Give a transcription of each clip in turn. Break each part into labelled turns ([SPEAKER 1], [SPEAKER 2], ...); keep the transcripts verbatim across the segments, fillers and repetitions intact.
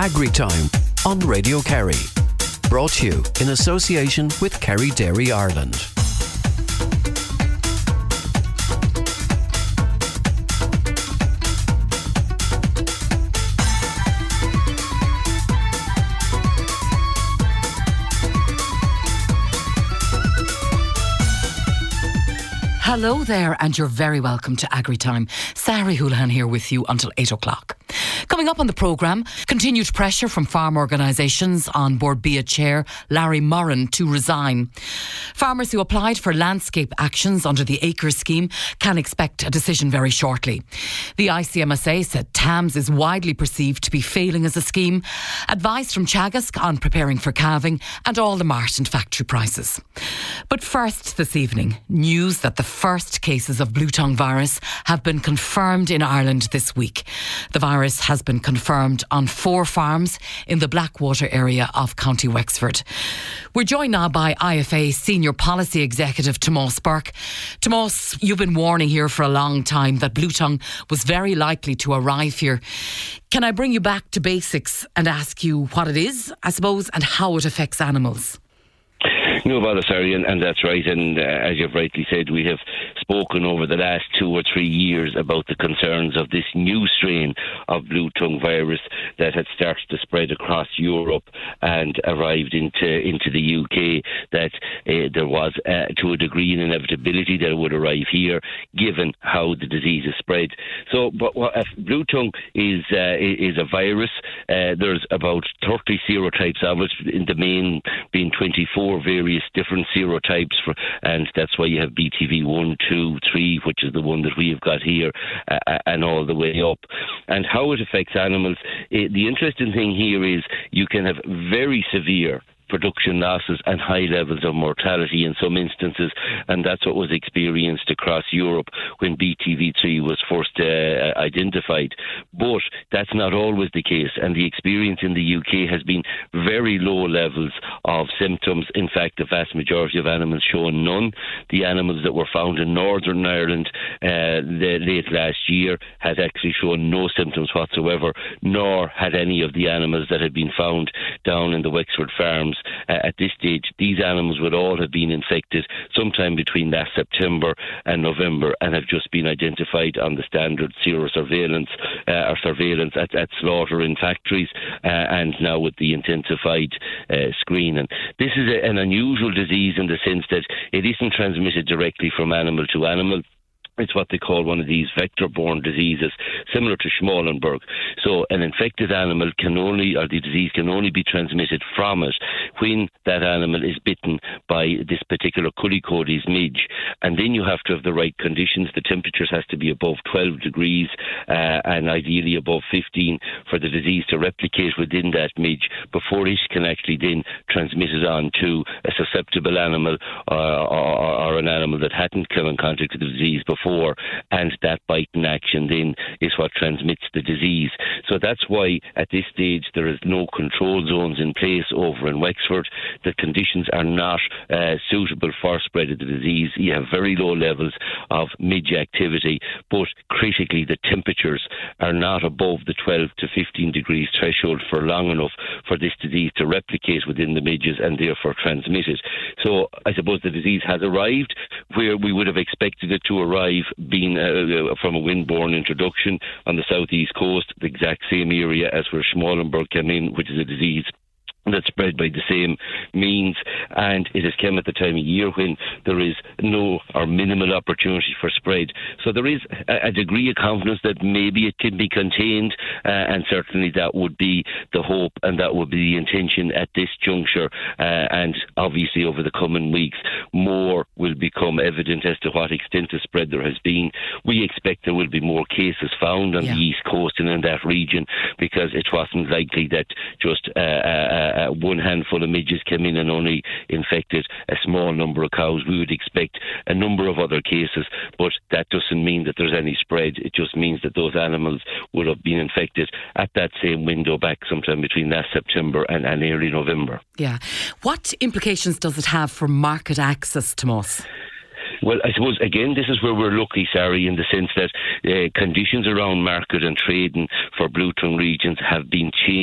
[SPEAKER 1] Agritime on Radio Kerry. Brought to you in association with Kerry Dairy Ireland.
[SPEAKER 2] Hello there, and you're very welcome to Agritime. Sari Houlihan here with you until eight o'clock. Coming up on the programme, continued pressure from farm organisations on Board B I A Chair Larry Moran to resign. Farmers who applied for landscape actions under the Acres scheme can expect a decision very shortly. The I C M S A said TAMS is widely perceived to be failing as a scheme. Advice from Teagasc on preparing for calving, and all the mart and factory prices. But first this evening, news that the first cases of blue tongue virus have been confirmed in Ireland this week. The virus has been confirmed on four farms in the Blackwater area of County Wexford. We're joined now by I F A Senior Policy Executive Tomás Burke. Tomás, you've been warning here for a long time that blue tongue was very likely to arrive here. Can I bring you back to basics and ask you what it is, I suppose, and how it affects animals?
[SPEAKER 3] No bother, sorry, and, and that's right. And uh, as you've rightly said, we have spoken over the last two or three years about the concerns of this new strain of blue tongue virus that had started to spread across Europe and arrived into into the U K. That uh, there was, uh, to a degree, an inevitability that it would arrive here, given how the disease is spread. So, but what, uh, blue tongue is uh, is a virus. Uh, there's about thirty serotypes of it, in the main being twenty-four various different serotypes, for, and that's why you have B T V one, two, three, which is the one that we have got here, uh, and all the way up. And how it affects animals, uh, the interesting thing here is you can have very severe production losses and high levels of mortality in some instances, and that's what was experienced across Europe when B T V three was first uh, identified. But that's not always the case, and the experience in the U K has been very low levels of symptoms. In fact, the vast majority of animals showing none. The animals that were found in Northern Ireland uh, late last year had actually shown no symptoms whatsoever, nor had any of the animals that had been found down in the Wexford farms. Uh, at this stage, these animals would all have been infected sometime between last September and November, and have just been identified on the standard serosurveillance uh, or surveillance at, at slaughter in factories, uh, and now with the intensified uh, screening. This is a, an unusual disease in the sense that it isn't transmitted directly from animal to animal. It's what they call one of these vector-borne diseases, similar to Schmallenberg. So an infected animal can only, or the disease can only be transmitted from it when that animal is bitten by this particular Culicodes midge. And then you have to have the right conditions. The temperatures has to be above twelve degrees uh, and ideally above fifteen for the disease to replicate within that midge before it can actually then transmit it on to a susceptible animal uh, or, or an animal that hadn't come in contact with the disease before. Before, and that biting action then is what transmits the disease. So that's why at this stage there is no control zones in place over in Wexford. The conditions are not uh, suitable for spread of the disease. You have very low levels of midge activity, but critically the temperatures are not above the twelve to fifteen degrees threshold for long enough for this disease to replicate within the midges and therefore transmit it. So I suppose the disease has arrived where we would have expected it to arrive, being uh, from a wind-borne introduction on the southeast coast, the exact same area as where Schmallenberg came in, which is a disease that's spread by the same means, and it has come at the time of year when there is no or minimal opportunity for spread. So there is a, a degree of confidence that maybe it can be contained, uh, and certainly that would be the hope and that would be the intention at this juncture, uh, and obviously over the coming weeks more will become evident as to what extent of spread there has been. We expect there will be more cases found on yeah. the east coast and in that region, because it wasn't likely that just uh, uh, Uh, one handful of midges came in and only infected a small number of cows. We would expect a number of other cases, but that doesn't mean that there's any spread. It just means that those animals would have been infected at that same window back sometime between last September and, and early November.
[SPEAKER 2] Yeah. What implications does it have for market access, Tomás?
[SPEAKER 3] Well, I suppose, again, this is where we're lucky, Sari, in the sense that uh, conditions around market and trading for blue tongue regions have been changed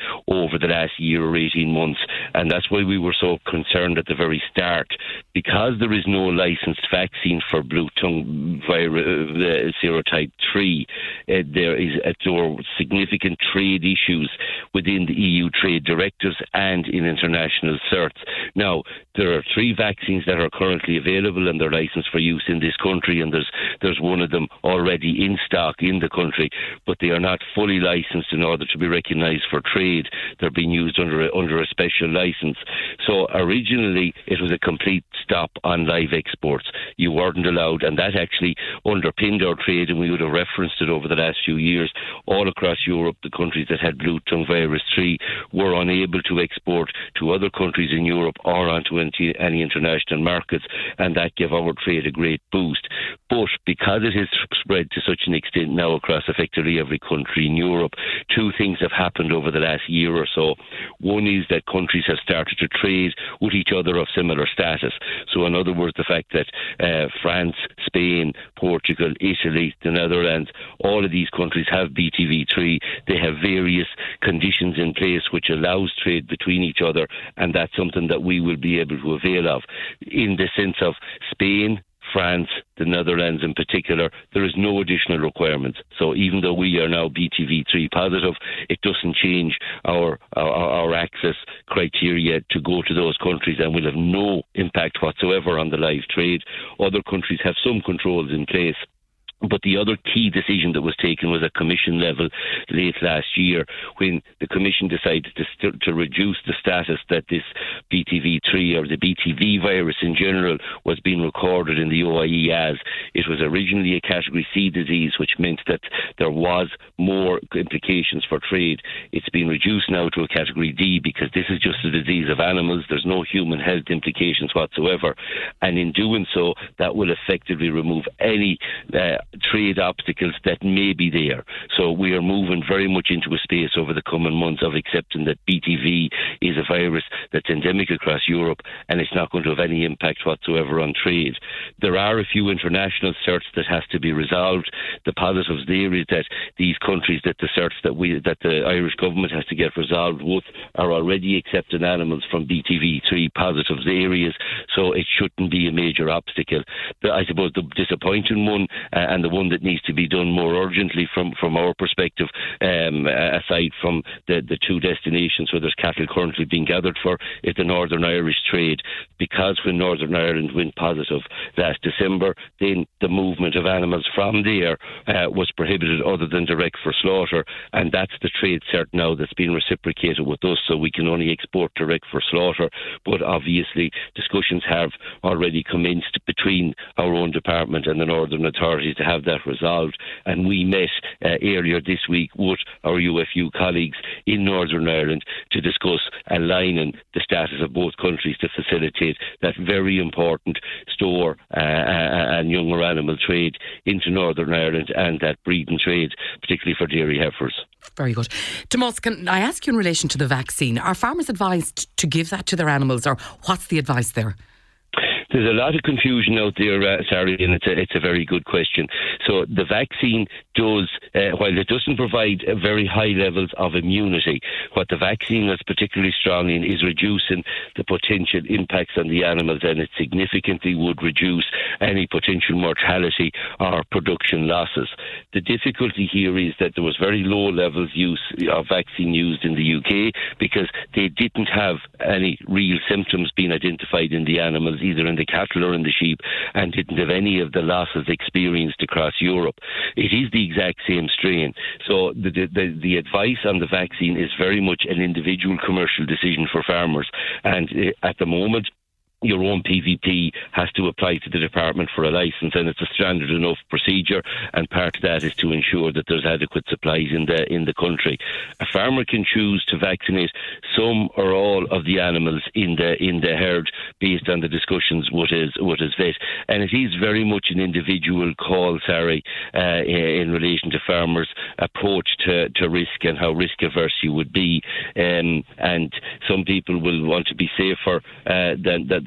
[SPEAKER 3] over the last year or eighteen months, and that's why we were so concerned at the very start. Because there is no licensed vaccine for blue tongue virus, uh, serotype three, uh, there is uh, there are significant trade issues within the E U trade directives and in international certs. Now, there are three vaccines that are currently available and they're licensed for use in this country, and there's there's one of them already in stock in the country, but they are not fully licensed in order to be recognised for trade. They're being used under a, under a special licence. So originally it was a complete stop on live exports. You weren't allowed, and that actually underpinned our trade, and we would have referenced it over the last few years. All across Europe, the countries that had blue tongue virus three were unable to export to other countries in Europe or onto any international markets, and that gave our trade a great boost. But because it has spread to such an extent now across effectively every country in Europe, two things have happened over the last year or so. One is that countries have started to trade with each other of similar status. So in other words, the fact that uh, France, Spain, Portugal, Italy, the Netherlands, all of these countries have B T V three. They have various conditions in place which allows trade between each other, and that's something that we will be able to avail of. In the sense of Spain, France, the Netherlands in particular, there is no additional requirements. So even though we are now B T V three positive, it doesn't change our, our our access criteria to go to those countries, and will have no impact whatsoever on the live trade. Other countries have some controls in place. But the other key decision that was taken was at Commission level late last year, when the Commission decided to, st- to reduce the status that this B T V three or the B T V virus in general was being recorded in the O I E as. It was originally a Category C disease, which meant that there was more implications for trade. It's been reduced now to a Category D because this is just a disease of animals. There's no human health implications whatsoever. And in doing so, that will effectively remove any uh, trade obstacles that may be there. So we are moving very much into a space over the coming months of accepting that B T V is a virus that's endemic across Europe, and it's not going to have any impact whatsoever on trade. There are a few international certs that have to be resolved. The positives there is that these countries that the certs that we that the Irish government has to get resolved with are already accepting animals from B T V three positives areas, so it shouldn't be a major obstacle. But I suppose the disappointing one, uh, and the one that needs to be done more urgently from, from our perspective, um, aside from the, the two destinations where there's cattle currently being gathered for, is the Northern Irish trade. Because when Northern Ireland went positive last December, then the movement of animals from there uh, was prohibited other than direct for slaughter, and that's the trade cert now that's been reciprocated with us, so we can only export direct for slaughter. But obviously discussions have already commenced between our own department and the Northern authorities to have that resolved, and we met uh, earlier this week with our U F U colleagues in Northern Ireland to discuss aligning the status of both countries to facilitate that very important store uh, and younger animal trade into Northern Ireland, and that breeding trade, particularly for dairy heifers.
[SPEAKER 2] Very good. Tomas, can I ask you in relation to the vaccine, are farmers advised to give that to their animals, or what's the advice there?
[SPEAKER 3] There's a lot of confusion out there, uh, Sari, and it's a, it's a very good question. So the vaccine does, uh, while it doesn't provide uh, very high levels of immunity, what the vaccine is particularly strong in is reducing the potential impacts on the animals, and it significantly would reduce any potential mortality or production losses. The difficulty here is that there was very low levels use of vaccine used in the U K because they didn't have any real symptoms being identified in the animals, either in the cattle or in the sheep, and didn't have any of the losses experienced across Europe. It is the exact same strain. So the, the, the advice on the vaccine is very much an individual commercial decision for farmers. And uh, at the moment, your own P V P has to apply to the department for a licence, and it's a standard enough procedure, and part of that is to ensure that there's adequate supplies in the in the country. A farmer can choose to vaccinate some or all of the animals in the in the herd based on the discussions with his with his vet, and it is very much an individual call, Sari, uh, in relation to farmers' approach to, to risk and how risk averse you would be, um, and some people will want to be safer uh, than, than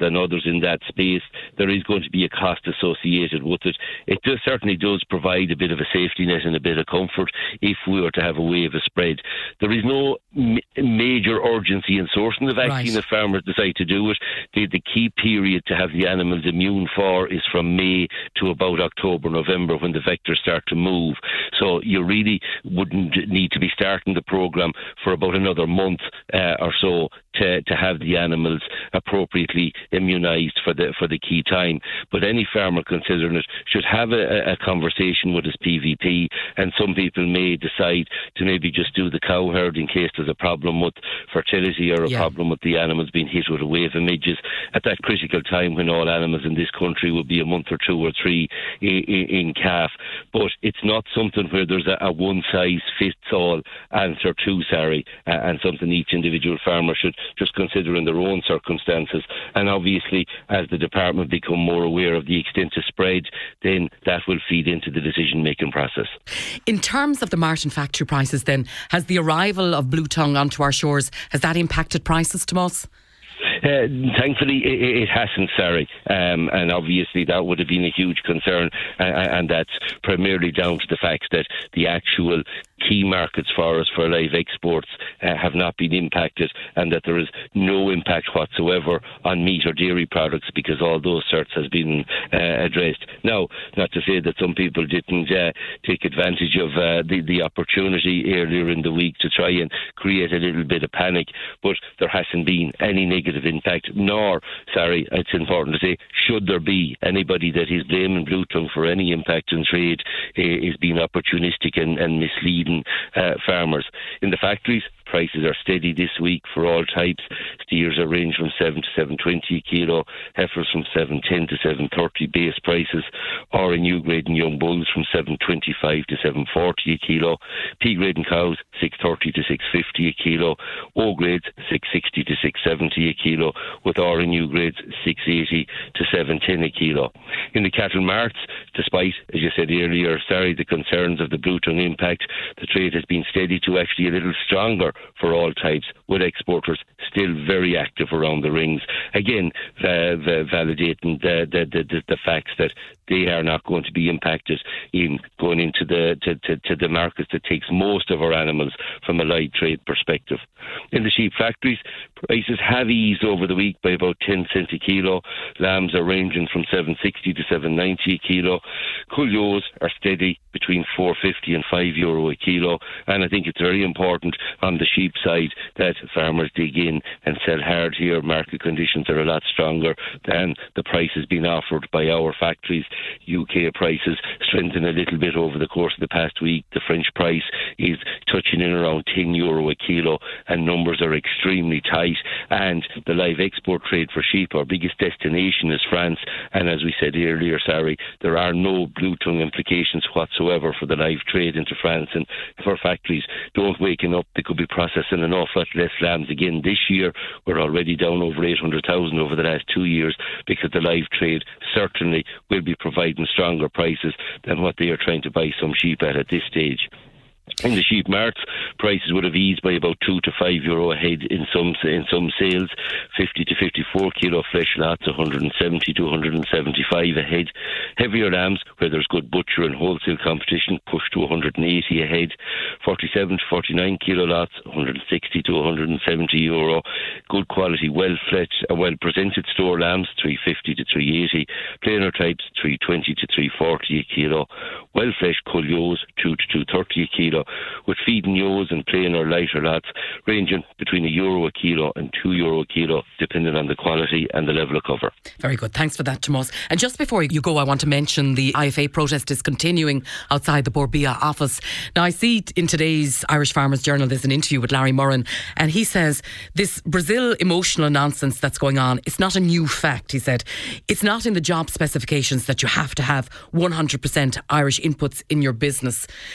[SPEAKER 3] than others in that space. There is going to be a cost associated with it. It does, certainly does provide a bit of a safety net and a bit of comfort if we were to have a wave of spread. There is no m- major urgency in sourcing the vaccine
[SPEAKER 2] Right.
[SPEAKER 3] if farmers decide to do it. The, the key period to have the animals immune for is from May to about October, November, when the vectors start to move. So you really wouldn't need to be starting the programme for about another month uh, or so to, to have the animals appropriately immunised for the for the key time. But any farmer considering it should have a, a conversation with his P V P, and some people may decide to maybe just do the cow herd in case there's a problem with fertility or a
[SPEAKER 2] Yeah.
[SPEAKER 3] problem with the animals being hit with a wave of midges at that critical time when all animals in this country will be a month or two or three in, in calf. But it's not something where there's a, a one-size-fits-all answer to, sorry, uh, and something each individual farmer should just consider in their own circumstances. And obviously, as the department become more aware of the extent of spread, then that will feed into the decision-making process.
[SPEAKER 2] In terms of the Martin factory prices then, has the arrival of blue tongue onto our shores, has that impacted prices, Tomás?
[SPEAKER 3] Uh, thankfully, it, it hasn't, sorry. Um, and obviously that would have been a huge concern, uh, and that's primarily down to the fact that the actual key markets for us for live exports uh, have not been impacted, and that there is no impact whatsoever on meat or dairy products because all those sorts has been uh, addressed. Now, not to say that some people didn't uh, take advantage of uh, the, the opportunity earlier in the week to try and create a little bit of panic, but there hasn't been any negative impact, nor, sorry, it's important to say, should there be anybody that is blaming blue tongue for any impact on trade uh, is being opportunistic and, and misleading Uh, farmers. In the factories, prices are steady this week for all types. Steers are ranged from seven to seven twenty a kilo, heifers from seven ten to seven thirty base prices, or in new grade and young bulls from seven twenty-five to seven forty a kilo, P grade and cows six thirty to six fifty a kilo, O grades six sixty to six seventy a kilo, with R and new grades six eighty to seven ten a kilo. In the cattle marts, despite, as you said earlier, sorry, the concerns of the blue tongue impact, the trade has been steady to actually a little stronger for all types, with exporters still very active around the rings. Again, uh, the validating the, the, the, the facts that they are not going to be impacted in going into the to, to, to the markets that takes most of our animals from a live trade perspective. In the sheep factories, prices have eased over the week by about ten cents a kilo. Lambs are ranging from seven sixty to seven ninety a kilo. Culios are steady between four fifty and five euro a kilo. And I think it's very important on the sheep side that farmers dig in and sell hard here. Market conditions are a lot stronger than the prices being offered by our factories. U K prices strengthened a little bit over the course of the past week. The French price is touching in around ten euro a kilo, and numbers are extremely tight. And the live export trade for sheep, our biggest destination is France, and as we said earlier, sorry, there are no blue tongue implications whatsoever for the live trade into France. And if our factories don't waken up, they could be processing an awful lot less lambs again this year. We're already down over eight hundred thousand over the last two years because the live trade certainly will be providing stronger prices than what they are trying to buy some sheep at at this stage. In the sheep marts, prices would have eased by about two to five euro a head in some in some sales. Fifty to fifty-four kilo flesh lots, one hundred and seventy to one hundred and seventy-five a head. Heavier lambs, where there's good butcher and wholesale competition, push to one hundred and eighty a head. Forty-seven to forty-nine kilo lots, one hundred and sixty to one hundred and seventy euro. Good quality, well fledged, uh, well presented store lambs, three fifty to three eighty. Plainer types, three twenty to three forty a kilo. Well fleshed culios, two to two thirty a kilo. With feeding ewes and plain or lighter lots ranging between a euro a kilo and two euro a kilo, depending on the quality and the level of cover.
[SPEAKER 2] Very good. Thanks for that, Tomás. And just before you go, I want to mention the I F A protest is continuing outside the Bord Bia office. Now, I see in today's Irish Farmers Journal there's an interview with Larry Murren, and he says this Brazil emotional nonsense that's going on, it's not a new fact. He said it's not in the job specifications that you have to have one hundred percent Irish inputs in your business.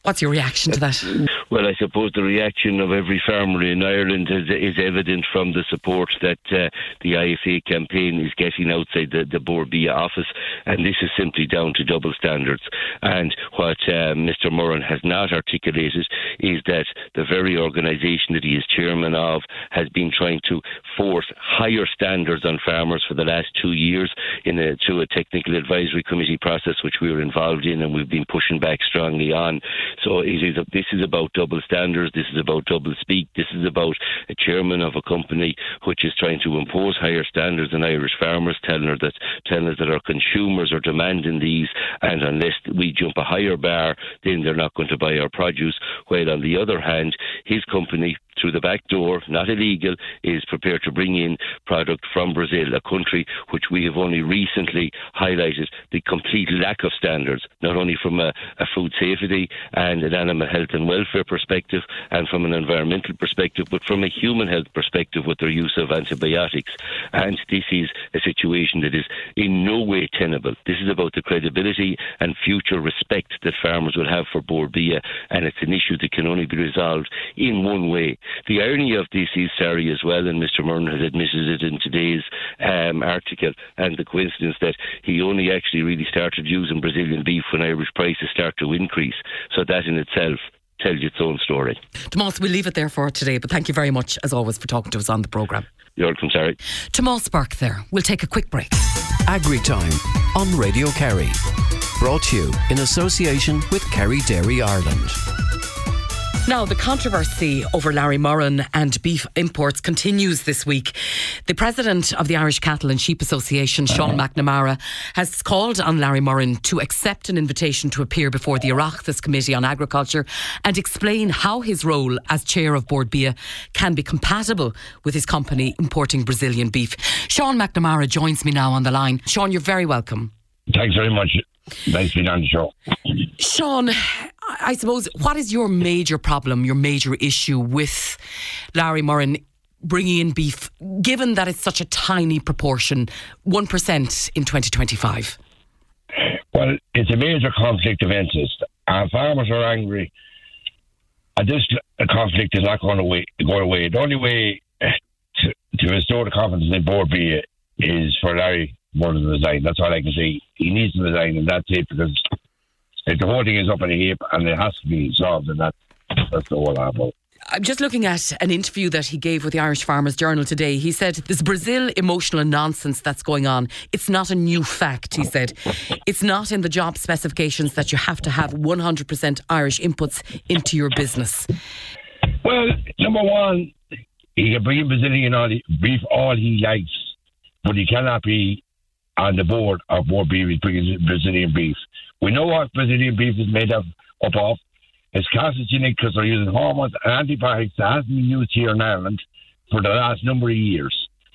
[SPEAKER 2] What's your reaction to that?
[SPEAKER 3] Well, I suppose the reaction of every farmer in Ireland is, is evident from the support that uh, the I F A campaign is getting outside the, the Bord Bia office, and this is simply down to double standards. And what uh, Mister Murren has not articulated is that the very organisation that he is chairman of has been trying to force higher standards on farmers for the last two years in a, through a technical advisory committee process which we were involved in, and we've been pushing back strongly on. So it is a, this is about double standards, this is about double speak, this is about a chairman of a company which is trying to impose higher standards on Irish farmers, telling her that telling us that our consumers are demanding these, and unless we jump a higher bar, then they're not going to buy our produce. While on the other hand, his company, through the back door, not illegal, is prepared to bring in product from Brazil, a country which we have only recently highlighted the complete lack of standards, not only from a, a food safety and an animal health and welfare perspective and from an environmental perspective, but from a human health perspective with their use of antibiotics. And this is a situation that is in no way tenable. This is about the credibility and future respect that farmers will have for Bord Bia, and it's an issue that can only be resolved in one way. The irony of this is, sorry, as well, and Mister Murren has admitted it in today's um, article, and the coincidence that he only actually really started using Brazilian beef when Irish prices start to increase. So that in itself tells its own story.
[SPEAKER 2] Tomas, we'll leave it there for today, but thank you very much, as always, for talking to us on the programme.
[SPEAKER 3] You're welcome, sorry.
[SPEAKER 2] Tomas Burke there. We'll take a quick break.
[SPEAKER 1] Agri Time on Radio Kerry. Brought to you in association with Kerry Dairy Ireland.
[SPEAKER 2] Now, the controversy over Larry Murren and beef imports continues this week. The president of the Irish Cattle and Sheep Association, Sean McNamara, has called on Larry Murren to accept an invitation to appear before the Oireachtas Committee on Agriculture and explain how his role as chair of Bord Bia can be compatible with his company importing Brazilian beef. Sean McNamara joins me now on the line. Sean, you're very welcome.
[SPEAKER 4] Thanks very much. Nice to be on the show.
[SPEAKER 2] Sean, I suppose, what is your major problem, your major issue with Larry Murren bringing in beef, given that it's such a tiny proportion, one percent in twenty twenty-five?
[SPEAKER 4] Well, it's a major conflict of interest. Our farmers are angry. And this conflict is not going away. Going away. The only way to, to restore the confidence in Bord Bia is for Larry Murren to resign. That's all I can say. He needs to resign, and that's it, because if the whole thing is up in the heap and it has to be solved, and that, that's the whole about.
[SPEAKER 2] I'm just looking at an interview that he gave with the Irish Farmers Journal today. He said, this Brazil emotional nonsense that's going on, it's not a new fact, he said. It's not in the job specifications that you have to have one hundred percent Irish inputs into your business.
[SPEAKER 4] Well, number one, he can bring in Brazilian all he, beef all he likes, but he cannot be on the board of Bord Bia with Brazilian beef. We know what Brazilian beef is made of, up of. It's carcinogenic because they're using hormones and antibiotics that hasn't been used here in Ireland for the last number of years.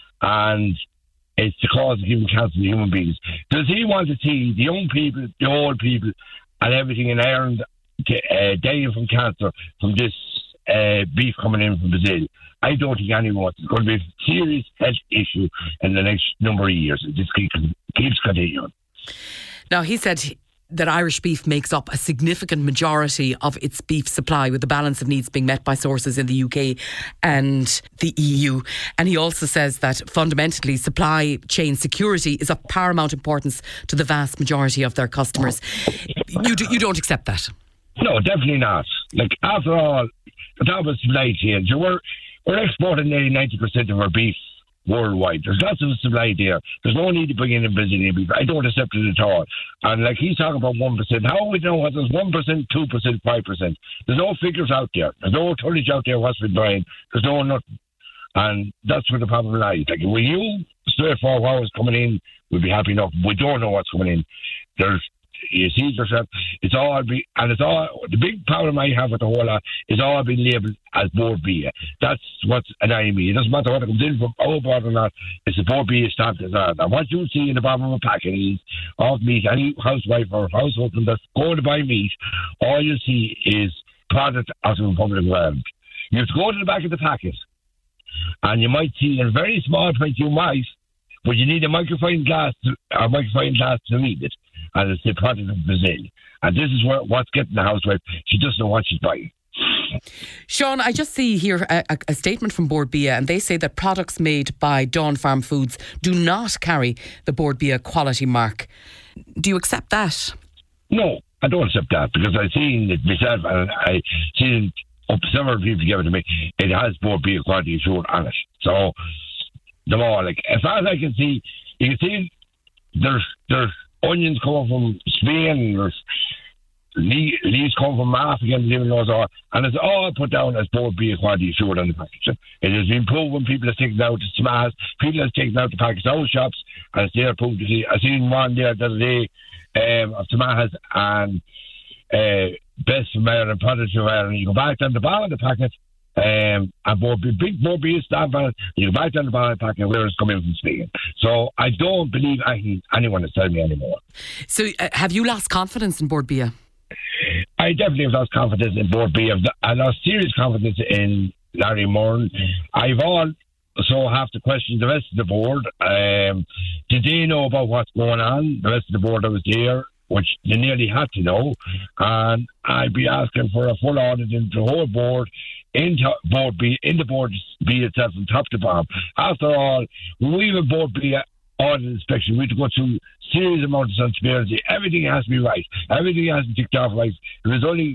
[SPEAKER 4] And it's the cause of human cancer in human beings. Does he want to see the young people, the old people, and everything in Ireland uh, dying from cancer from this uh, beef coming in from Brazil? I don't think anyone wants. It's going to be a serious health issue in the next number of years. It just keeps, keeps continuing.
[SPEAKER 2] Now, he said that Irish beef makes up a significant majority of its beef supply, with the balance of needs being met by sources in the U K and the E U. And he also says that fundamentally supply chain security is of paramount importance to the vast majority of their customers. You, do, you don't accept that?
[SPEAKER 4] No, definitely not. Like, after all, the top of supply chain, so we're, we're exporting nearly ninety percent of our beef worldwide. There's lots of supply there. There's no need to bring in Brazilian beef. I don't accept it at all. And like he's talking about one percent, how we know what there's one percent, two percent, five percent? There's no figures out there. There's no tonnage out there what's been buying. There's no nothing. And that's where the problem lies. Like, if we knew straight for what was coming in, we'd be happy enough. We don't know what's coming in. There's You see yourself, it's all be, and it's all, the big problem I have with the whole lot is all being labelled as Bord Bia. That's what's annoying me. It doesn't matter what it comes in from our board or not, it's the Bord Bia stamped as that. And what you see in the bottom of a packet is of meat. Any housewife or household that's going to buy meat, all you see is product out of the Republic of Ireland. You have to go to the back of the packet, and you might see in a very small print, you might, but you need a microfine glass to, or microfine glass to read it. and it's the product of Brazil. And this is where, what's getting the housewife. She doesn't know what she's buying.
[SPEAKER 2] Sean, I just see here a, a, a statement from Bord Bia, and they say that products made by Dawn Farm Foods do not carry the Bord Bia quality mark. Do you accept that?
[SPEAKER 4] No, I don't accept that, because I've seen it myself, and I've seen up several people give it to me. It has Bord Bia quality assured on it. So, them all, like, as far as I can see, you can see there's, there's onions coming from Spain, there's leaves come from Africa, and living those all, and it's all put down as Bord Bia quality assured on the package. It has been proven. People have taken out the tomatoes, people have taken out the package out of shops, and it's there proved to see. I seen one there the other day um, of tomatoes and uh, best from Ireland, product of Ireland. You go back down the bottom of the packet, um, and Bord Bia, big Bord Bia stamp on it. You go back down the bottom of the packet where it's coming from Spain. So I don't believe any, anyone is telling me anymore.
[SPEAKER 2] So uh, have you lost confidence in Bord Bia?
[SPEAKER 4] I definitely have lost confidence in Bord Bia. I lost serious confidence in Larry Moran. I've also have to question the rest of the board. Um, did they know about what's going on? The rest of the board that was there, which they nearly had to know. And I'd be asking for a full audit into the whole board, into Bord Bia, in the Bord Bia itself from top to bottom. After all, when we have a Bord Bia audit inspection, we have to go through serious amounts of transparency. Everything has to be right. Everything has to be ticked off right. There is only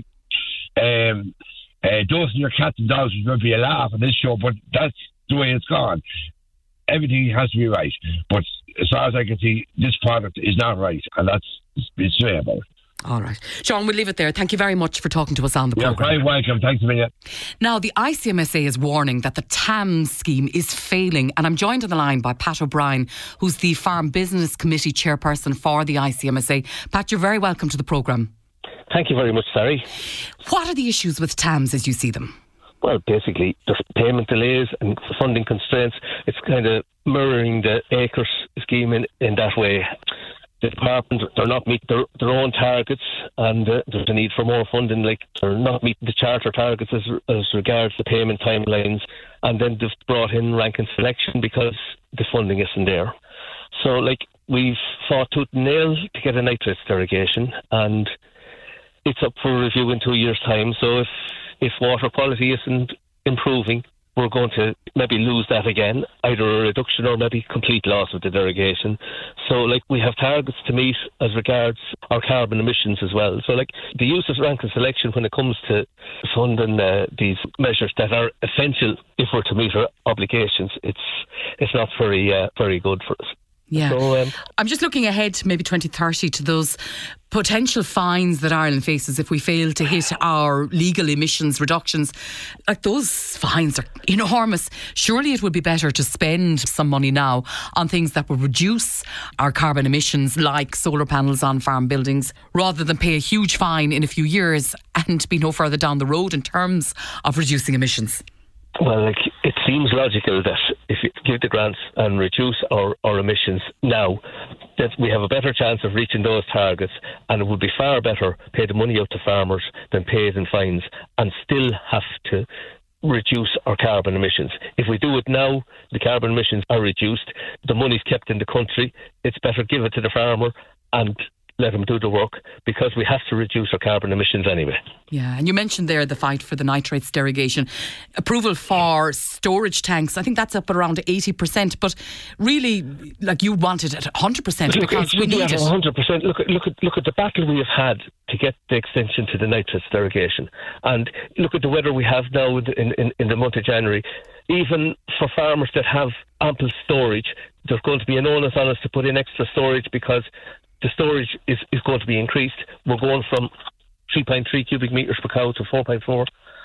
[SPEAKER 4] um, uh, dosing your cats and dogs, which might be a laugh on this show, but that's the way it's gone. Everything has to be right. But as far as I can see, this product is not right, and that's it's straight about it.
[SPEAKER 2] All right. Sean, we'll leave it there. Thank you very much for talking to us on the
[SPEAKER 4] You're
[SPEAKER 2] programme.
[SPEAKER 4] very welcome. Thanks a million.
[SPEAKER 2] Now, the I C M S A is warning that the T A M scheme is failing, and I'm joined on the line by Pat O'Brien, who's the Farm Business Committee chairperson for the I C M S A. Pat, you're very welcome to the programme.
[SPEAKER 3] Thank you very much, Sari.
[SPEAKER 2] What are the issues with T A Ms as you see them?
[SPEAKER 3] Well, basically, the payment delays and funding constraints, it's kind of mirroring the ACRES scheme in, in that way. The department, they're not meeting their, their own targets, and uh, there's a need for more funding. Like, they're not meeting the charter targets as, as regards the payment timelines, and then they've brought in rank and selection because the funding isn't there. So, like, we've fought tooth and nail to get a nitrates derogation, and it's up for review in two years' time. So, if if water quality isn't improving, we're going to maybe lose that again, either a reduction or maybe complete loss of the derogation. So, like, we have targets to meet as regards our carbon emissions as well. So, like, the use of rank and selection when it comes to funding uh, these measures that are essential if we're to meet our obligations, it's it's not very uh, very good for us.
[SPEAKER 2] Yeah.
[SPEAKER 3] So, um,
[SPEAKER 2] I'm just looking ahead to maybe twenty thirty to those potential fines that Ireland faces if we fail to hit our legal emissions reductions. Like, those fines are enormous. Surely it would be better to spend some money now on things that will reduce our carbon emissions, like solar panels on farm buildings, rather than pay a huge fine in a few years and be no further down the road in terms of reducing emissions.
[SPEAKER 3] Well, like, it seems logical that if you give the grants and reduce our, our emissions now, that we have a better chance of reaching those targets, and it would be far better pay the money out to farmers than pay it in fines and still have to reduce our carbon emissions. If we do it now, the carbon emissions are reduced, the money's kept in the country, it's better give it to the farmer and let them do the work, because we have to reduce our carbon emissions anyway.
[SPEAKER 2] Yeah, and you mentioned there the fight for the nitrates derogation. Approval for storage tanks, I think that's up at around eighty percent, but really, like, you want it at one hundred percent because we need it.
[SPEAKER 3] one hundred percent. Look at, look, at, look at the battle we have had to get the extension to the nitrates derogation. And look at the weather we have now in, in, in the month of January. Even for farmers that have ample storage, there's going to be an onus on us to put in extra storage because the storage is, is going to be increased. We're going from three point three cubic metres per cow to four point four.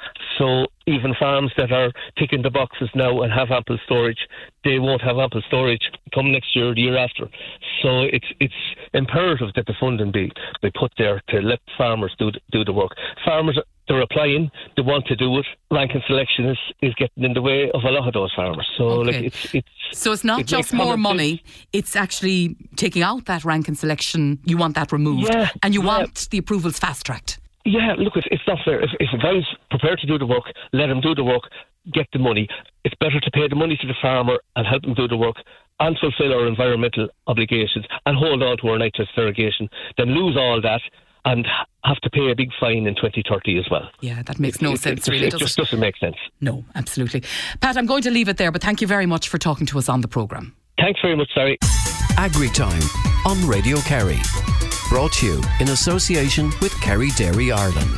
[SPEAKER 3] So even farms that are ticking the boxes now and have ample storage, they won't have ample storage come next year or the year after. So it's it's imperative that the funding be, be put there to let farmers do, do the work. Farmers, they're applying, they want to do it. Rank and selection is, is getting in the way of a lot of those farmers. So
[SPEAKER 2] Okay.
[SPEAKER 3] like it's it's
[SPEAKER 2] So it's not
[SPEAKER 3] it
[SPEAKER 2] just
[SPEAKER 3] makes
[SPEAKER 2] more
[SPEAKER 3] common
[SPEAKER 2] money,
[SPEAKER 3] sense.
[SPEAKER 2] it's actually taking out that rank and selection. You want that removed,
[SPEAKER 3] Yeah,
[SPEAKER 2] and you
[SPEAKER 3] yeah.
[SPEAKER 2] want the approvals fast-tracked.
[SPEAKER 3] Yeah, look, it's, it's not fair. If, if a guy's prepared to do the work, let him do the work, get the money. It's better to pay the money to the farmer and help him do the work
[SPEAKER 5] and fulfil our environmental obligations and hold on to our nitrate irrigation, then lose all that and have to pay a big fine in twenty thirty as well.
[SPEAKER 2] Yeah, that makes no
[SPEAKER 5] it,
[SPEAKER 2] sense,
[SPEAKER 5] it,
[SPEAKER 2] really.
[SPEAKER 5] It just doesn't make sense.
[SPEAKER 2] No, absolutely. Pat, I'm going to leave it there, but thank you very much for talking to us on the programme.
[SPEAKER 5] Thanks very much, Sarah.
[SPEAKER 1] Agritime on Radio Kerry. Brought to you in association with Kerry Dairy Ireland.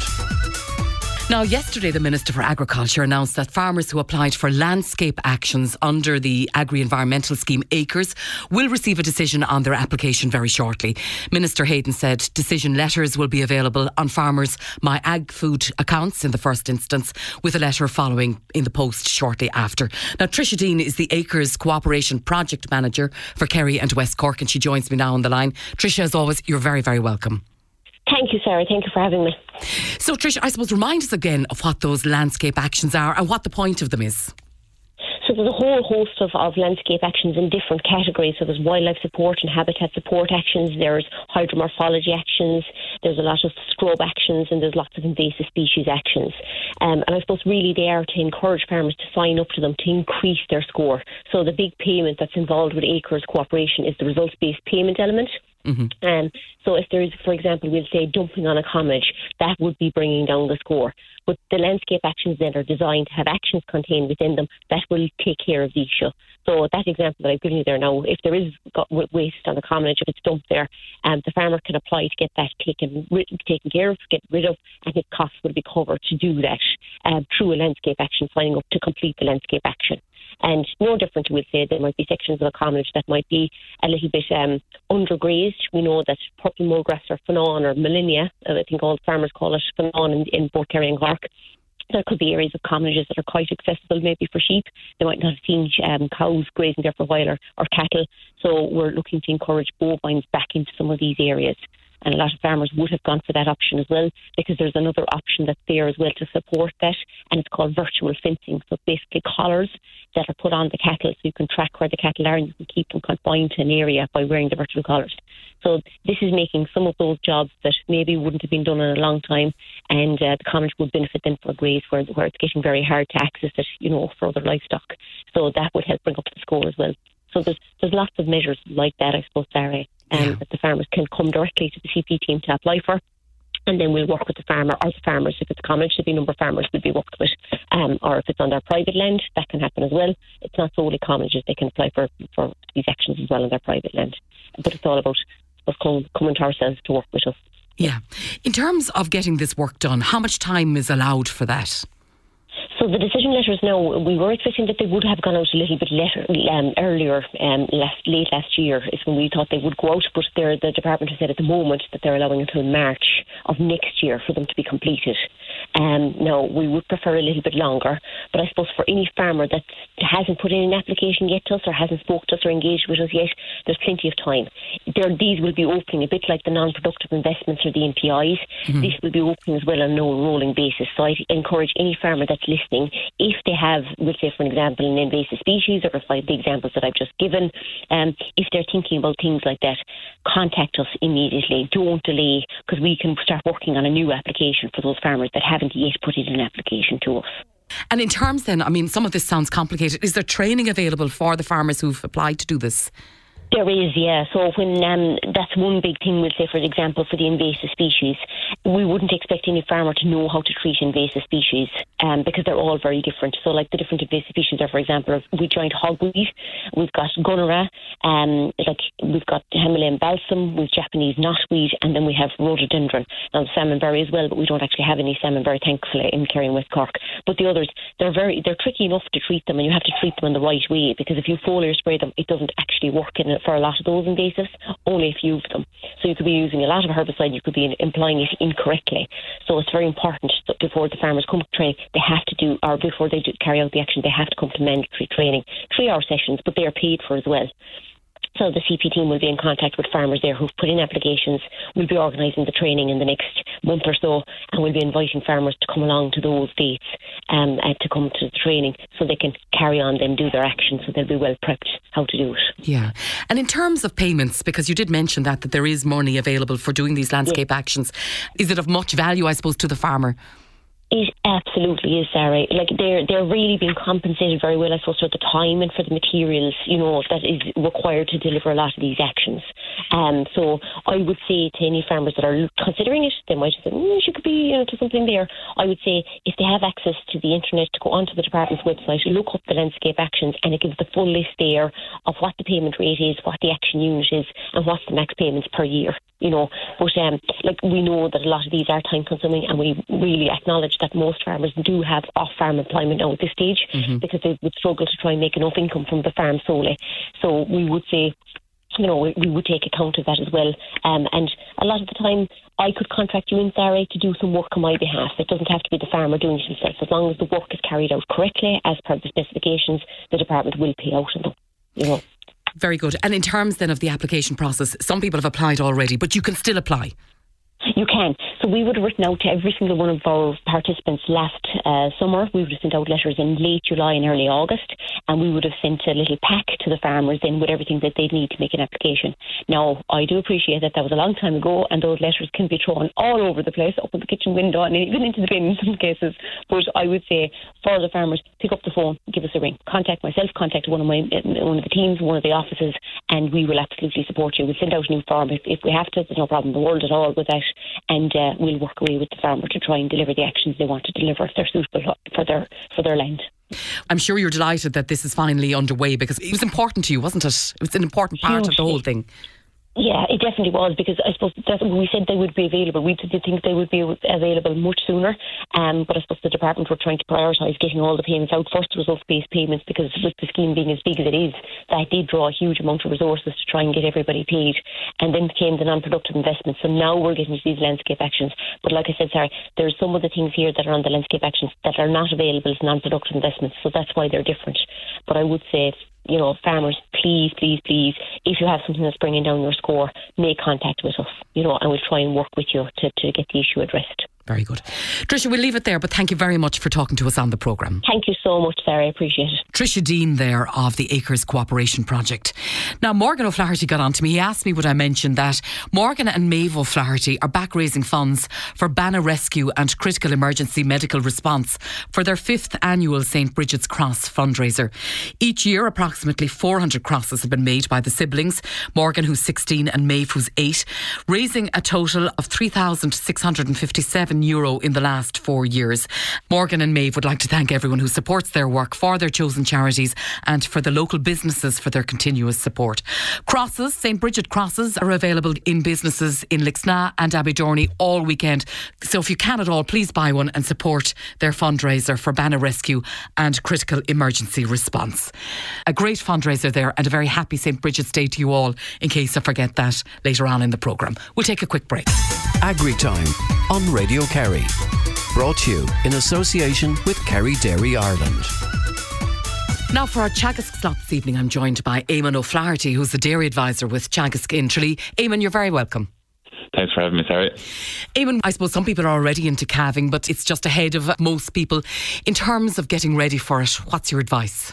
[SPEAKER 2] Now, yesterday the Minister for Agriculture announced that farmers who applied for landscape actions under the Agri-Environmental Scheme ACRES will receive a decision on their application very shortly. Minister Hayden said decision letters will be available on farmers' My Ag Food accounts in the first instance, with a letter following in the post shortly after. Now, Tricia Dean is the ACRES Cooperation Project Manager for Kerry and West Cork, and she joins me now on the line. Tricia, as always, you're very, very welcome.
[SPEAKER 6] Thank you, Sarah. Thank you for having me.
[SPEAKER 2] So, Tricia, I suppose remind us again of what those landscape actions are and what the point of them is.
[SPEAKER 6] So there's a whole host of, of landscape actions in different categories. So there's wildlife support and habitat support actions, there's hydromorphology actions, there's a lot of scrub actions, and there's lots of invasive species actions. Um, and I suppose really they are to encourage farmers to sign up to them to increase their score. So the big payment that's involved with ACRES cooperation is the results-based payment element. Mm-hmm. Um, so if there is, for example, we'll say dumping on a comage, that would be bringing down the score. But the landscape actions then are designed to have actions contained within them that will take care of the issue. So that example that I've given you there now, if there is waste on a comage, if it's dumped there, um, the farmer can apply to get that taken taken care of, get rid of, and his costs will be covered to do that um, through a landscape action, signing up to complete the landscape action. And no different, we'll say, there might be sections of a comage that might be a little bit um, undergrazed. We know that purple mulgrass or fanon or millennia, I think all farmers call it fanon in, in both Kerry and Cork. There could be areas of comages that are quite accessible maybe for sheep. They might not have seen um, cows grazing there for a while or, or cattle. So we're looking to encourage bovines back into some of these areas. And a lot of farmers would have gone for that option as well, because there's another option that's there as well to support that, and it's called virtual fencing. So basically collars that are put on the cattle so you can track where the cattle are and you can keep them confined to an area by wearing the virtual collars. So this is making some of those jobs that maybe wouldn't have been done in a long time, and uh, the comage would benefit then for a graze where, where it's getting very hard to access it, you know, for other livestock. So that would help bring up the score as well. So there's there's lots of measures like that, I suppose, Sarah, um, yeah. that the farmers can come directly to the C P team to apply for. And then we'll work with the farmer or the farmers. If it's comage, there'll be a number of farmers will be worked with. Um, or if it's on their private land, that can happen as well. It's not solely comages. They can apply for, for these actions as well on their private land. But it's all about us coming, coming to ourselves to work with us.
[SPEAKER 2] Yeah. In terms of getting this work done, how much time is allowed for that?
[SPEAKER 6] So the decision letters now, we were expecting that they would have gone out a little bit later, um, earlier, um, last, late last year is when we thought they would go out, but the department has said at the moment that they're allowing until March of next year for them to be completed. Um, now, we would prefer a little bit longer, but I suppose for any farmer that hasn't put in an application yet to us or hasn't spoke to us or engaged with us yet, there's plenty of time. There, these will be opening a bit like the non-productive investments or the N P Is. Mm-hmm. These will be opening as well on no rolling basis. So I encourage any farmer that's listening, if they have, we'll say for example, an invasive species, or like the examples that I've just given, um, if they're thinking about things like that, contact us immediately. Don't delay, because we can start working on a new application for those farmers that haven't yet put in an application to us.
[SPEAKER 2] And in terms then, I mean, some of this sounds complicated. Is there training available for the farmers who've applied to do this?
[SPEAKER 6] There is, yeah. So when um, that's one big thing, we'll say, for example, for the invasive species, we wouldn't expect any farmer to know how to treat invasive species um, because they're all very different. So like the different invasive species are, for example, we joined hogweed, we've got gunnera, um, like we've got Himalayan balsam, we've Japanese knotweed, and then we have rhododendron. Now salmonberry as well, but we don't actually have any salmonberry, thankfully, in Kerry and West Cork. But the others, they're very, they're tricky enough to treat them, and you have to treat them in the right way, because if you foliar spray them, it doesn't actually work in it for a lot of those invasives, only a few of them. So you could be using a lot of herbicide, you could be employing it incorrectly. So it's very important that before the farmers come to train, they have to do, or before they do carry out the action, they have to come to mandatory training. Three hour sessions, but they are paid for as well. So the C P team will be in contact with farmers there who've put in applications. We'll be organising the training in the next month or so, and we'll be inviting farmers to come along to those dates um, and to come to the training so they can carry on then do their action, so they'll be well prepped how to do it.
[SPEAKER 2] Yeah. And in terms of payments, because you did mention that, that there is money available for doing these landscape yeah. actions, is it of much value, I suppose, to the farmer?
[SPEAKER 6] It absolutely is, Sarah. Like they're they're really being compensated very well, I suppose, for the time and for the materials, you know, that is required to deliver a lot of these actions. Um, so I would say to any farmers that are considering it, they might have said, mm, she could be, you know, to something there. I would say if they have access to the internet, to go onto the department's website, look up the landscape actions, and it gives the full list there of what the payment rate is, what the action unit is, and what's the max payments per year. You know, but um, like we know that a lot of these are time consuming, and we really acknowledge that most farmers do have off-farm employment now at this stage, mm-hmm. because they would struggle to try and make enough income from the farm solely. So we would say, you know, we, we would take account of that as well. Um, and a lot of the time, I could contract you in, Sarah, to do some work on my behalf. It doesn't have to be the farmer doing it himself. As long as the work is carried out correctly, as per the specifications, the department will pay out on them, you know.
[SPEAKER 2] Very good. And in terms then of the application process, some people have applied already, but you can still apply.
[SPEAKER 6] You can. So we would have written out to every single one of our participants last uh, summer. We would have sent out letters in late July and early August, and we would have sent a little pack to the farmers then with everything that they'd need to make an application. Now, I do appreciate that that was a long time ago, and those letters can be thrown all over the place, up in the kitchen window and even into the bin in some cases. But I would say for the farmers, pick up the phone, give us a ring. Contact myself, contact one of my one of the teams, one of the offices, and we will absolutely support you. We'll send out a new form if, if we have to. There's no problem in the world at all with that. And uh, we'll work away with the farmer to try and deliver the actions they want to deliver if they're suitable for their for their land.
[SPEAKER 2] I'm sure you're delighted that this is finally underway, because it was important to you, wasn't it? It was an important part Hugely. of the whole thing.
[SPEAKER 6] Yeah, it definitely was, because I suppose that we said they would be available. We did think they would be available much sooner, um, but I suppose the department were trying to prioritise getting all the payments out first, results-based payments, because with the scheme being as big as it is, that did draw a huge amount of resources to try and get everybody paid. And then came the non-productive investments. So now we're getting to these landscape actions. But like I said, sorry, there's some of the things here that are on the landscape actions that are not available as non-productive investments. So that's why they're different. But I would say, you know, farmers, please, please, please, if you have something that's bringing down your score, make contact with us, you know, and we'll try and work with you to, to get the issue addressed.
[SPEAKER 2] Very good. Tricia, we'll leave it there, but thank you very much for talking to us on the programme.
[SPEAKER 6] Thank you so much, Sarah. I appreciate it.
[SPEAKER 2] Tricia Dean there of the Acres Cooperation Project. Now, Morgan O'Flaherty got on to me. He asked me would I mention that Morgan and Maeve O'Flaherty are back raising funds for Banner Rescue and Critical Emergency Medical Response for their fifth annual Saint Bridget's Cross fundraiser. Each year, approximately four hundred crosses have been made by the siblings, Morgan, who's sixteen, and Maeve, who's eight, raising a total of three thousand six hundred fifty-seven euro in the last four years. Morgan and Maeve would like to thank everyone who supports their work, for their chosen charities, and for the local businesses for their continuous support. Crosses, Saint Bridget crosses, are available in businesses in Lixnaw and Abbeydorney all weekend. So if you can at all, please buy one and support their fundraiser for Banner Rescue and Critical Emergency Response. A great fundraiser there, and a very happy Saint Bridget's Day to you all, in case I forget that later on in the programme. We'll take a quick break.
[SPEAKER 1] Agri Time on Radio Kerry. Brought to you in association with Kerry Dairy Ireland.
[SPEAKER 2] Now for our Teagasc slot this evening, I'm joined by Eamon O'Flaherty, who's the dairy advisor with Teagasc in Tralee. Eamon, you're very welcome.
[SPEAKER 7] Thanks for having me, Sarah.
[SPEAKER 2] Eamon, I suppose some people are already into calving, but it's just ahead of most people. In terms of getting ready for it, what's your advice?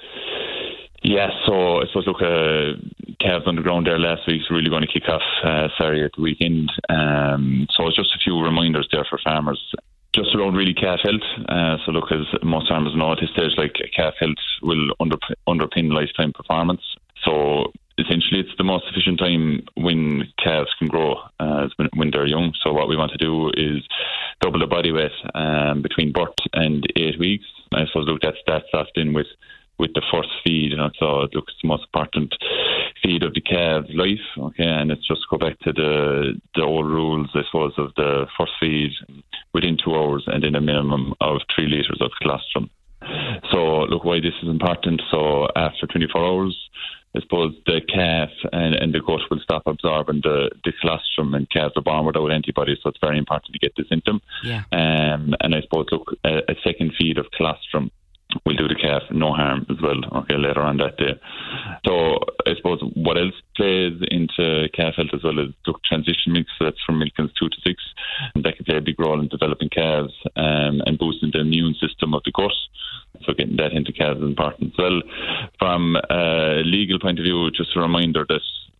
[SPEAKER 7] Yeah, so I suppose, look, uh, calves on the ground there last week is really going to kick off uh, Saturday at the weekend. Um, so it's just a few reminders there for farmers, just around really calf health. Uh, so look, as most farmers know at this stage, like calf health will under, underpin lifetime performance. So essentially it's the most efficient time when calves can grow, uh, when, when they're young. So what we want to do is double the body weight um, between birth and eight weeks. I suppose, look, that starts off then with with the first feed, you know, so it looks the most important feed of the calf's life, okay, and it's just go back to the the old rules, I suppose, of the first feed within two hours and then a minimum of three litres of colostrum. So look, why this is important, so after twenty-four hours, I suppose the calf and, and the gut will stop absorbing the, the colostrum, and calves are born without antibodies, so it's very important to get this in them.
[SPEAKER 2] Yeah.
[SPEAKER 7] Um, and I suppose, look, a, a second feed of colostrum will do the calf no harm as well, okay, later on that day. So I suppose what else plays into calf health as well is, look, transition milk, so that's from milkings two to six, and that can play a big role in developing calves um, and boosting the immune system of the gut. So getting that into calves is important as well. From a legal point of view, just a reminder that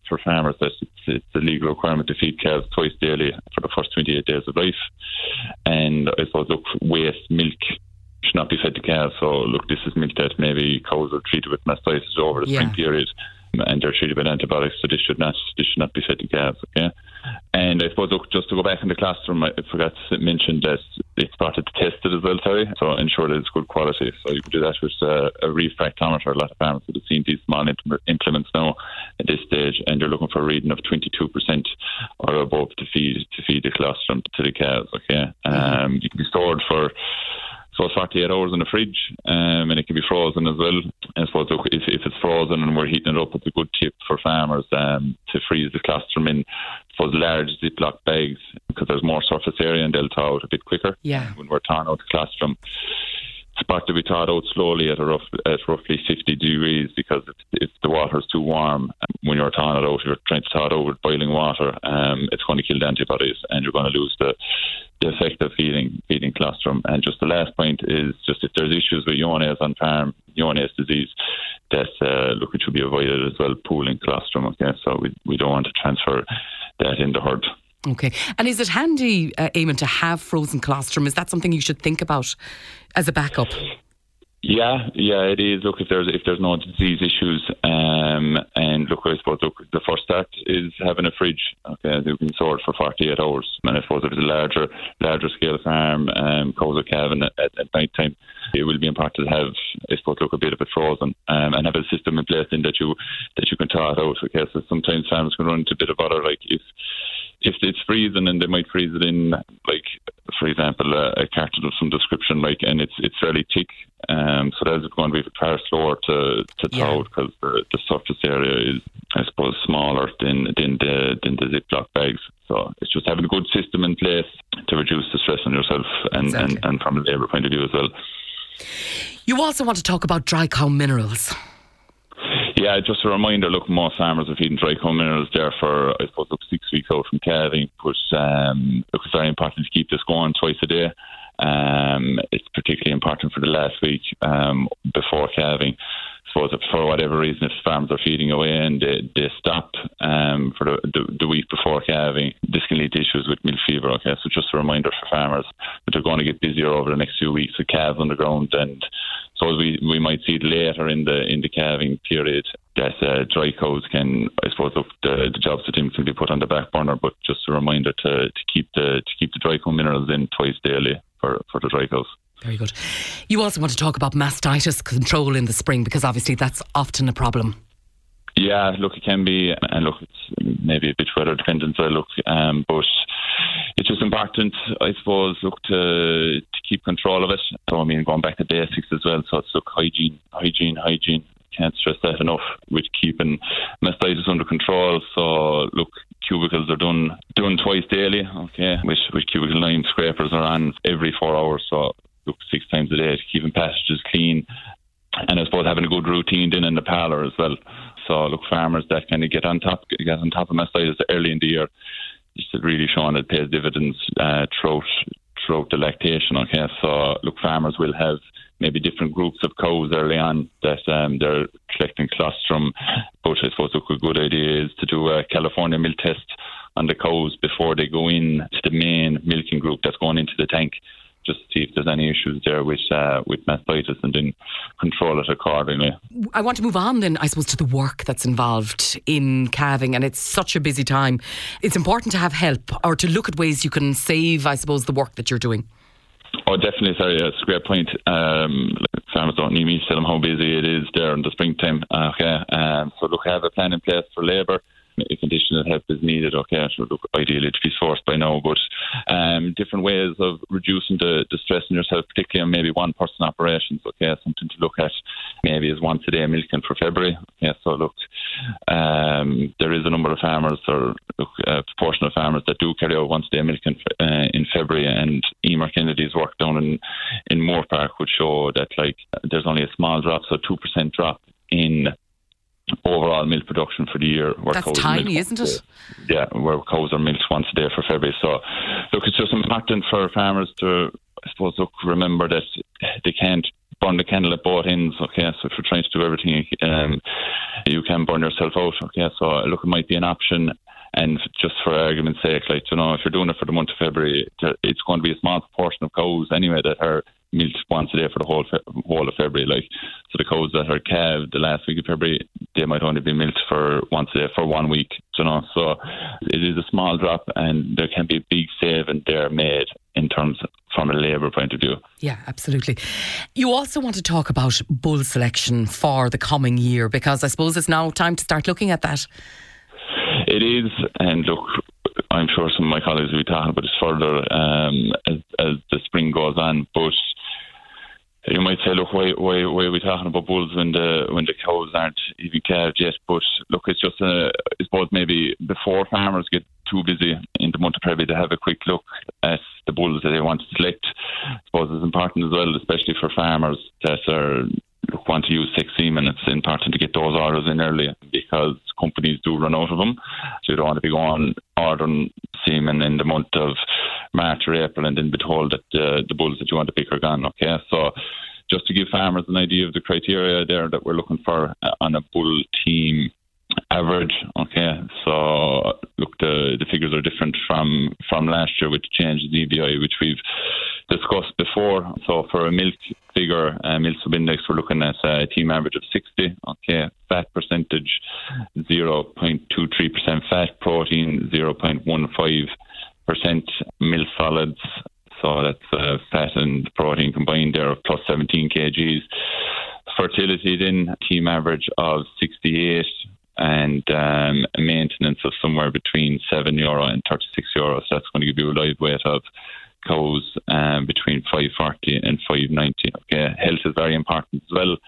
[SPEAKER 7] for farmers that it's, it's a legal requirement to feed calves twice daily for the first twenty-eight days of life. And I suppose, look, waste milk should not be fed to calves. So, look, this is milk that maybe cows are treated with mastitis over the yeah. spring period, and they're treated with antibiotics, so this should not this should not be fed to calves, okay? And I suppose, look, just to go back in the classroom, I forgot to mention that it's started to test it as well, sorry, so ensure that it's good quality. So you can do that with uh, a refractometer. A lot of farmers would have seen these small implements now at this stage, and you're looking for a reading of twenty-two percent or above to feed to feed the colostrum to the calves, okay? Um, you can be stored for So it's forty-eight hours in the fridge, um, and it can be frozen as well. And I suppose if, if it's frozen and we're heating it up, it's a good tip for farmers um, to freeze the colostrum in for large Ziploc bags, because there's more surface area and they'll thaw out a bit quicker.
[SPEAKER 2] Yeah.
[SPEAKER 7] When we're thawing out the colostrum, it's better to be thawed out slowly at, a rough, at roughly fifty degrees, because if, if the water's too warm, when you're thawing it out, you're trying to thaw it out with boiling water, um, it's going to kill the antibodies and you're going to lose the the effect of feeding feeding colostrum. And just the last point is just if there's issues with Ionaise on farm, Ionaise disease, that uh, look, it should be avoided as well, pooling colostrum, okay? So we, we don't want to transfer that in the herd.
[SPEAKER 2] Okay. And is it handy, uh, Eamon, to have frozen colostrum? Is that something you should think about as a backup?
[SPEAKER 7] Yeah, yeah, it is. Look, if there's if there's no disease issues, um, and look, I suppose look, the first step is having a fridge. Okay, you can store it for forty-eight hours. And I suppose if it's a larger, larger scale farm, um, cows or calving at, at night time, it will be important to have, I suppose, look, a bit of it frozen, um, and have a system in place in that you that you can thaw it out. Okay, so sometimes farmers can run into a bit of bother, like if. If it's freezing, and they might freeze it in, like, for example, a, a carton of some description, like, and it's it's fairly thick, um, so that's going to be far slower to to thaw out, because the, the surface area is, I suppose, smaller than than the than the Ziploc bags. So it's just having a good system in place to reduce the stress on yourself, and, exactly. and, and from a labour point of view as well.
[SPEAKER 2] You also want to talk about dry cow minerals.
[SPEAKER 7] Yeah, just a reminder, look, most farmers are feeding dry cow minerals there for, I suppose, up six weeks out from calving, but um, look, it's very important to keep this going twice a day. Um, it's particularly important for the last week um, before calving. I suppose if for whatever reason, if farmers are feeding away and they, they stop um, for the, the, the week before calving, this can lead to issues with milk fever. Okay, so just a reminder for farmers that they're going to get busier over the next few weeks with calves on the ground, and so we we might see later in the in the calving period that uh, dry cows can, I suppose, look, the, the jobs to them can be put on the back burner. But just a reminder to, to keep the to keep the dry cow minerals in twice daily for, for the dry cows.
[SPEAKER 2] Very good. You also want to talk about mastitis control in the spring, because obviously that's often a problem.
[SPEAKER 7] Yeah, look, it can be, and look, it's maybe a bit weather dependent, I look, um, but it's just important, I suppose, look, to to keep control of it. So, I mean, going back to basics as well, so it's, look, hygiene, hygiene, hygiene. Can't stress that enough with keeping mastitis under control. So, look, cubicles are done done twice daily, okay, with, with cubicle lime scrapers are on every four hours, so look, six times a day, keeping passages clean. And I suppose having a good routine in in the parlour as well. So look, farmers that kind of get on top get on top of mastitis early in the year, it's really showing it pays dividends uh, throughout throughout the lactation. Okay, so look, farmers will have maybe different groups of cows early on that um, they're collecting colostrum, but I suppose look, a good idea is to do a California milk test on the cows before they go in to the main milking group that's going into the tank, just to see if there's any issues there with uh, with mastitis, and then control it accordingly.
[SPEAKER 2] I want to move on then, I suppose, to the work that's involved in calving, and it's such a busy time. It's important to have help, or to look at ways you can save, I suppose, the work that you're doing.
[SPEAKER 7] Oh, definitely, sorry, that's a great point. Um, farmers don't need me to tell them how busy it is there in the springtime. Okay, um, so look, I have a plan in place for labour. A conditional help is needed, okay, so look, ideally to be sourced by now, but um, different ways of reducing the, the stress on yourself, particularly on maybe one person operations, okay, something to look at maybe is once a day milking for February, okay, so look, um, there is a number of farmers, or look, a proportion of farmers that do carry out once a day milking uh, in February, and Emer Kennedy's work down in, in Moore Park would show that, like, there's only a small drop, so two percent drop in overall milk production for the year. Where
[SPEAKER 2] That's
[SPEAKER 7] cows
[SPEAKER 2] tiny, isn't it?
[SPEAKER 7] Yeah, where cows are milked once a day for February. So, look, it's just important for farmers to, I suppose, look, remember that they can't burn the candle at both ends. Okay, so if you're trying to do everything, um, you can burn yourself out. Okay, so look, it might be an option. And just for argument's sake, like, you know, if you're doing it for the month of February, it's going to be a small proportion of cows anyway that are milked once a day for the whole fe- whole of February. Like, so the cows that are calved the last week of February, they might only be milked for once a day for one week, you know. So it is a small drop, and there can be a big saving there made in terms of, from a labour point of view.
[SPEAKER 2] Yeah, absolutely. You also want to talk about bull selection for the coming year, because I suppose it's now time to start looking at that.
[SPEAKER 7] It is, and look, I'm sure some of my colleagues will be talking about this further um, as, as the spring goes on. But you might say, look, why, why, why are we talking about bulls when the when the cows aren't even calved yet? But look, it's just, uh, I suppose maybe before farmers get too busy in the month of February to have a quick look at the bulls that they want to select. I suppose it's important as well, especially for farmers that are look, want to use sex semen. It's important to get those orders in early, because companies do run out of them. So you don't want to be going ordering semen in the month of March or April and then be told that uh, the bulls that you want to pick are gone. Okay, so just to give farmers an idea of the criteria there that we're looking for uh, on a bull team average. Okay, so look, the the figures are different from from last year with the change in E B I, which we've discussed before. So for a milk figure, uh, milk subindex, we're looking at a team average of sixty. Okay, fat percentage zero point two three percent fat, protein zero point one five percent, milk solids, so that's uh, fat and protein combined there, of plus seventeen kilograms. Fertility then, team average of sixty-eight, and um, a maintenance of somewhere between seven euro and thirty-six euro. So that's going to give you a live weight of cows um, between five forty and five ninety. Okay, health is very important as well.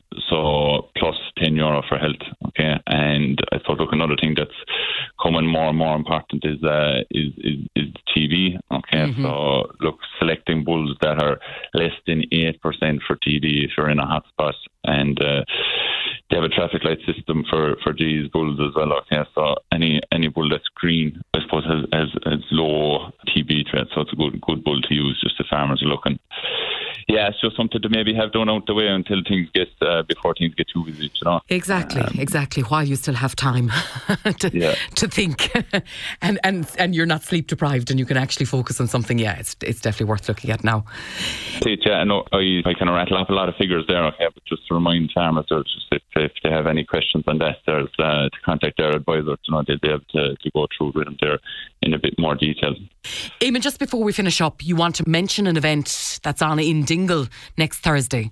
[SPEAKER 7] So plus ten euro for health. Okay, and I thought, look, another thing that's coming more and more important is uh, is, is is T B. Okay, mm-hmm. So look, selecting bulls that are less than eight percent for T B if you're in a hotspot, and uh, they have a traffic light system for, for these bulls as well. Okay, so any any bull that's green, I suppose, has has, has low T B threat, so it's a good good bull to use just if farmers are looking. Yeah, it's just something to maybe have done out the way until things get uh, before things get too busy, you know.
[SPEAKER 2] Exactly, um, exactly. While you still have time to
[SPEAKER 7] yeah.
[SPEAKER 2] to think, and and and you're not sleep deprived, and you can actually focus on something. Yeah, it's it's definitely worth looking at now.
[SPEAKER 7] Yeah, I know I, I kind of rattle off a lot of figures there. Okay, but just to remind farmers, just if, if they have any questions on that, there's uh, to contact their advisor. You know, they'll be able to, to go through with them there in a bit more detail.
[SPEAKER 2] Eamon, just before we finish up, you want to mention an event that's on in Dingle next Thursday.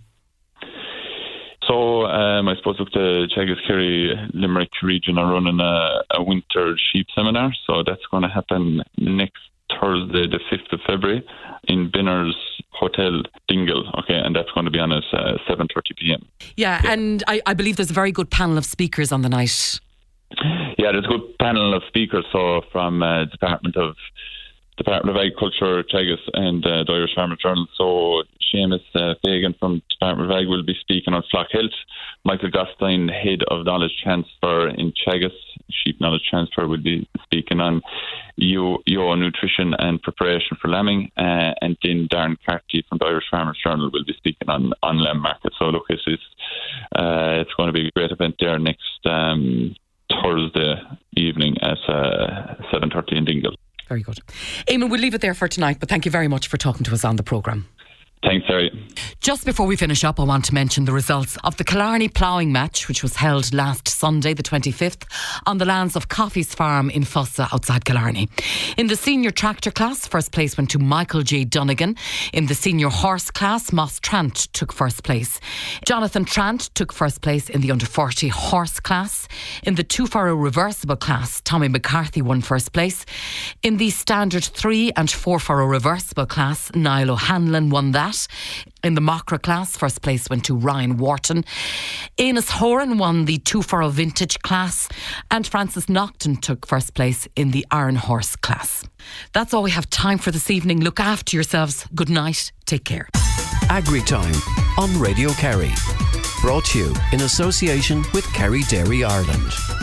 [SPEAKER 7] So um, I suppose look, the Teagasc Kerry Limerick region are running a, a winter sheep seminar. So that's going to happen next Thursday, the fifth of February, in Binner's Hotel Dingle. Okay, and that's going to be on at uh, seven thirty p.m.
[SPEAKER 2] Yeah, yeah. and I, I believe there's a very good panel of speakers on the night.
[SPEAKER 7] Yeah, there's a good panel of speakers. So from uh, Department of Department of Agriculture, Teagasc, and uh, the Irish Farmers Journal. So Seamus uh, Fagan from Department of Ag will be speaking on flock health. Michael Gostein, Head of Knowledge Transfer in Teagasc, Sheep Knowledge Transfer, will be speaking on Yo nutrition and preparation for lambing. Uh, and then Darren Carty from the Irish Farmers Journal will be speaking on, on lamb market. So look, it's, it's, uh, it's going to be a great event there next um, Thursday evening at uh, seven thirty in Dingle.
[SPEAKER 2] Very good. Eamon, we'll leave it there for tonight, but thank you very much for talking to us on the programme.
[SPEAKER 7] Thanks, Harry.
[SPEAKER 2] Just before we finish up, I want to mention the results of the Killarney ploughing match, which was held last Sunday, the twenty-fifth, on the lands of Coffey's Farm in Fossa, outside Killarney. In the senior tractor class, first place went to Michael J. Dunnigan. In the senior horse class, Moss Trant took first place. Jonathan Trant took first place in the under forty horse class. In the two-furrow reversible class, Tommy McCarthy won first place. In the standard three and four-furrow reversible class, Niall O'Hanlon won that. In the Mockra class, first place went to Ryan Wharton. Enos Horan won the two-furrow vintage class, and Francis Naughton took first place in the Iron Horse class. That's all we have time for this evening. Look after yourselves. Good night. Take care.
[SPEAKER 1] Agri Time on Radio Kerry. Brought to you in association with Kerry Dairy Ireland.